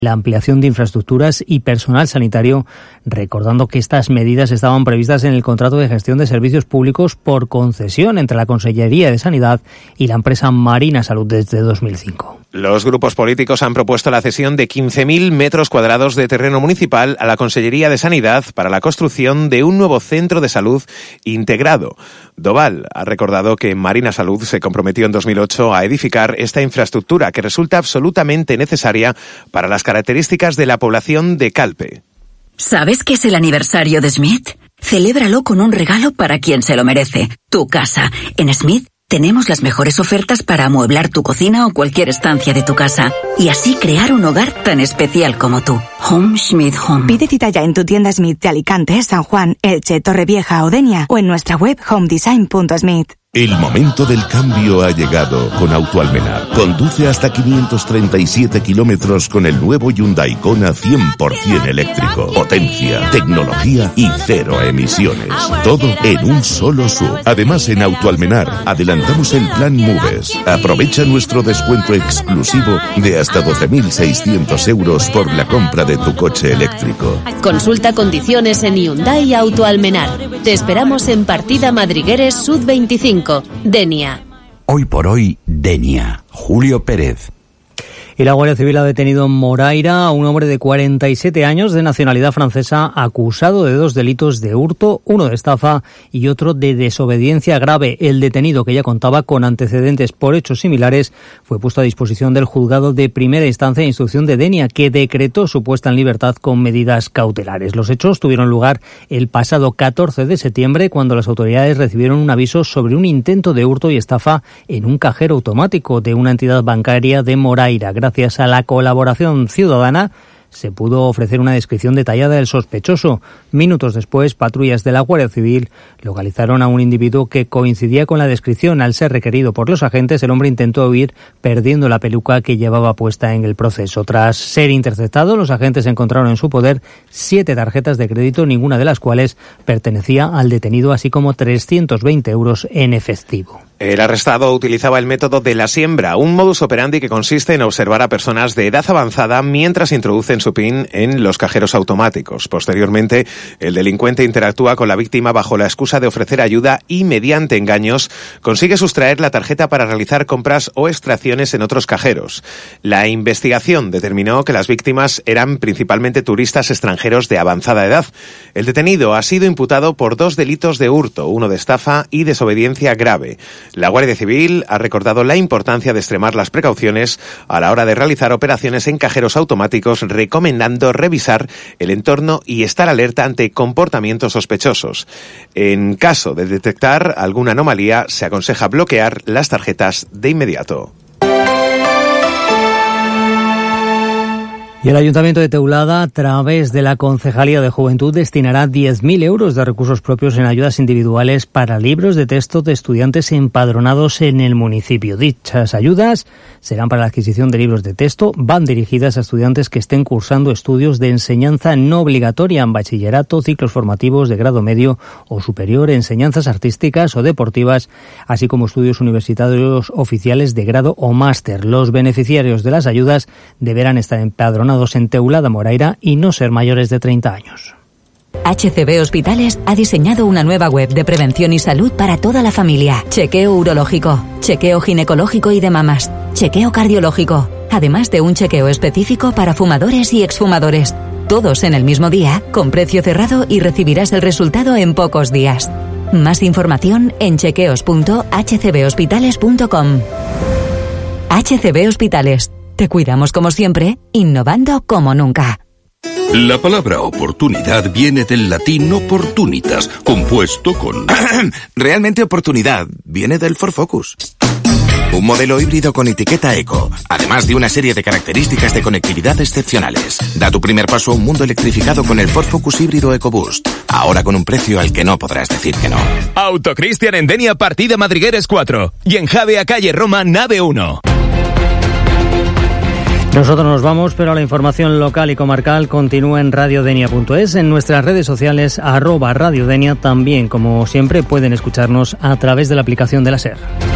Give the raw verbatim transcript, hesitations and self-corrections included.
la ampliación de infraestructuras y personal sanitario, recordando que estas medidas estaban previstas en el contrato de gestión de servicios públicos por concesión entre la Consellería de Sanidad y la empresa Marina Salud desde dos mil cinco. Los grupos políticos han propuesto la cesión de quince mil metros cuadrados de terreno municipal a la Consellería de Sanidad para la construcción de un nuevo centro de salud integrado. Doval ha recordado que Marina Salud se comprometió en dos mil ocho a edificar esta infraestructura que resulta absolutamente necesaria para las características de la población de Calpe. ¿Sabes qué es el aniversario de Smith? Celébralo con un regalo para quien se lo merece. Tu casa. En Smith tenemos las mejores ofertas para amueblar tu cocina o cualquier estancia de tu casa. Y así crear un hogar tan especial como tú. Home Smith Home. Pide cita ya en tu tienda Smith de Alicante, San Juan, Elche, Torrevieja o Denia o en nuestra web home design punto smith. El momento del cambio ha llegado con Auto Almenar. Conduce hasta quinientos treinta y siete kilómetros con el nuevo Hyundai Kona cien por ciento eléctrico. Potencia, tecnología y cero emisiones. Todo en un solo S U V. Además, en Auto Almenar adelantamos el plan Moves. Aprovecha nuestro descuento exclusivo de hasta doce mil seiscientos euros por la compra de tu coche eléctrico. Consulta condiciones en Hyundai Auto Almenar. Te esperamos en Partida Madrigueres Sud veinticinco. Denia. Hoy por hoy, Denia. Julio Pérez. Y la Guardia Civil ha detenido en Moraira a un hombre de cuarenta y siete años de nacionalidad francesa acusado de dos delitos de hurto, uno de estafa y otro de desobediencia grave. El detenido, que ya contaba con antecedentes por hechos similares, fue puesto a disposición del juzgado de primera instancia e instrucción de Denia, que decretó su puesta en libertad con medidas cautelares. Los hechos tuvieron lugar el pasado catorce de septiembre, cuando las autoridades recibieron un aviso sobre un intento de hurto y estafa en un cajero automático de una entidad bancaria de Moraira. Gracias a la colaboración ciudadana, se pudo ofrecer una descripción detallada del sospechoso. Minutos después, patrullas de la Guardia Civil localizaron a un individuo que coincidía con la descripción. Al ser requerido por los agentes, el hombre intentó huir perdiendo la peluca que llevaba puesta en el proceso. Tras ser interceptado, los agentes encontraron en su poder siete tarjetas de crédito, ninguna de las cuales pertenecía al detenido, así como trescientos veinte euros en efectivo. El arrestado utilizaba el método de la siembra, un modus operandi que consiste en observar a personas de edad avanzada mientras introducen su PIN en los cajeros automáticos. Posteriormente, el delincuente interactúa con la víctima bajo la excusa de ofrecer ayuda y, mediante engaños, consigue sustraer la tarjeta para realizar compras o extracciones en otros cajeros. La investigación determinó que las víctimas eran principalmente turistas extranjeros de avanzada edad. El detenido ha sido imputado por dos delitos de hurto, uno de estafa y desobediencia grave. La Guardia Civil ha recordado la importancia de extremar las precauciones a la hora de realizar operaciones en cajeros automáticos, recomendando revisar el entorno y estar alerta ante comportamientos sospechosos. En caso de detectar alguna anomalía, se aconseja bloquear las tarjetas de inmediato. Y el Ayuntamiento de Teulada, a través de la Concejalía de Juventud, destinará diez mil euros de recursos propios en ayudas individuales para libros de texto de estudiantes empadronados en el municipio. Dichas ayudas serán para la adquisición de libros de texto, van dirigidas a estudiantes que estén cursando estudios de enseñanza no obligatoria en bachillerato, ciclos formativos de grado medio o superior, enseñanzas artísticas o deportivas, así como estudios universitarios oficiales de grado o máster. Los beneficiarios de las ayudas deberán estar empadronados en Teulada, Moraira, y no ser mayores de treinta años. H C B Hospitales ha diseñado una nueva web de prevención y salud para toda la familia. Chequeo urológico, chequeo ginecológico y de mamas, chequeo cardiológico, además de un chequeo específico para fumadores y exfumadores. Todos en el mismo día, con precio cerrado, y recibirás el resultado en pocos días. Más información en chequeos punto h c b hospitales punto com. H C B Hospitales. Te cuidamos como siempre, innovando como nunca. La palabra oportunidad viene del latín opportunitas, compuesto con... Realmente oportunidad viene del Ford Focus. Un modelo híbrido con etiqueta eco, además de una serie de características de conectividad excepcionales. Da tu primer paso a un mundo electrificado con el Ford Focus híbrido EcoBoost. Ahora con un precio al que no podrás decir que no. Autocristian en Denia, Partida Madrigueres cuatro. Y en Javea, calle Roma, nave uno. Nosotros nos vamos, pero la información local y comarcal continúa en radiodenia punto es, en nuestras redes sociales, arroba radiodenia. También, como siempre, pueden escucharnos a través de la aplicación de la SER.